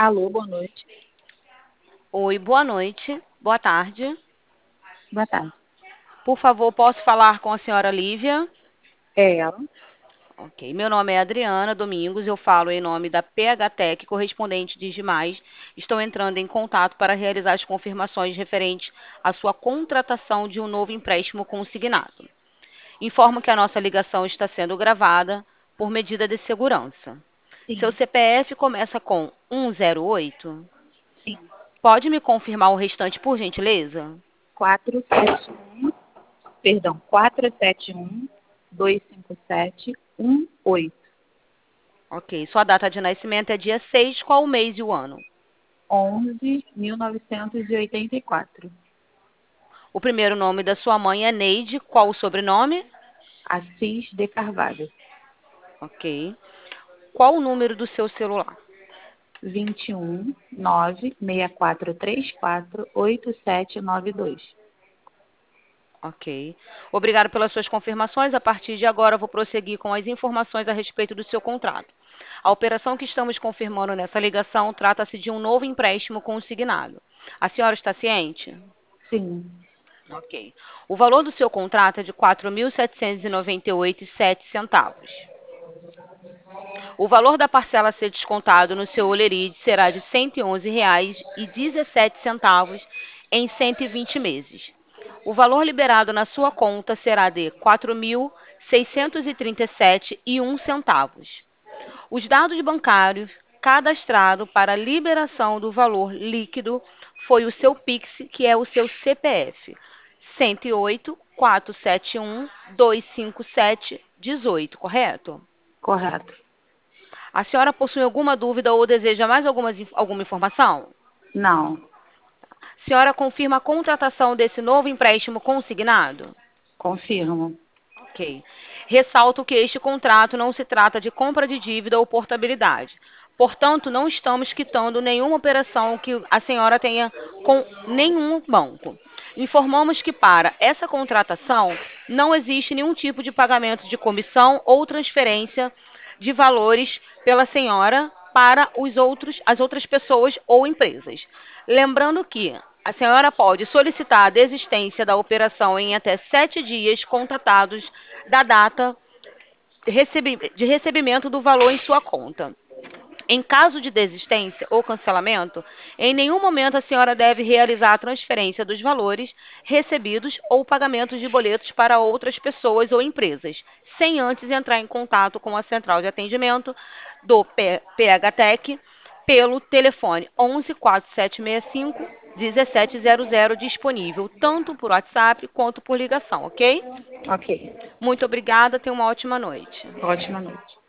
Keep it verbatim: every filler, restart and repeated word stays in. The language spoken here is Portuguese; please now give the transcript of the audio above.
Alô, boa noite. Oi, boa noite. Boa tarde. Boa tarde. Por favor, posso falar com a senhora Lívia? É ela? Ok. Meu nome é Adriana Domingos, eu falo em nome da P H Tech, correspondente de Digimais. Estou entrando em contato para realizar as confirmações referentes à sua contratação de um novo empréstimo consignado. Informo que a nossa ligação está sendo gravada por medida de segurança. Seu Sim, C P F começa com um zero oito. sim. Pode me confirmar o restante, por gentileza? quatro sete um, perdão, quatro sete um, dois cinco sete, um oito. Ok. Sua data de nascimento é dia seis. Qual o mês e o ano? onze, mil novecentos e oitenta e quatro. O primeiro nome da sua mãe é Neide. Qual o sobrenome? Assis de Carvalho. Ok. Qual o número do seu celular? vinte e um, nove, seis quatro três quatro, oito sete nove dois. Ok. Obrigado pelas suas confirmações. A partir de agora, vou prosseguir com as informações a respeito do seu contrato. A operação que estamos confirmando nessa ligação trata-se de um novo empréstimo consignado. A senhora está ciente? Sim, Ok. O valor do seu contrato é de quatro mil setecentos e noventa e oito reais e sete centavos. O valor da parcela a ser descontado no seu olerite será de cento e onze reais e dezessete centavos em cento e vinte meses. O valor liberado na sua conta será de quatro mil seiscentos e trinta e sete reais e um centavos. Os dados bancários cadastrados para a liberação do valor líquido foi o seu Pix, que é o seu C P F, cento e oito, quatrocentos e setenta e um, duzentos e cinquenta e sete, dezoito, correto? correto. A senhora possui alguma dúvida ou deseja mais algumas inf- alguma informação? Não, A senhora confirma a contratação desse novo empréstimo consignado? confirmo. Ok. Ressalto que este contrato não se trata de compra de dívida ou portabilidade. Portanto, não estamos quitando nenhuma operação que a senhora tenha com nenhum banco. Informamos que para essa contratação não existe nenhum tipo de pagamento de comissão ou transferência de valores pela senhora para os outros, as outras pessoas ou empresas. Lembrando que a senhora pode solicitar a desistência da operação em até sete dias contatados da data de recebi- de recebimento do valor em sua conta. Em caso de desistência ou cancelamento, em nenhum momento a senhora deve realizar a transferência dos valores recebidos ou pagamentos de boletos para outras pessoas ou empresas, sem antes entrar em contato com a central de atendimento do P- PHTEC pelo telefone onze, quatro sete seis cinco, um sete zero zero disponível tanto por WhatsApp quanto por ligação, ok? Ok. Muito obrigada, tenha uma ótima noite. Ótima noite.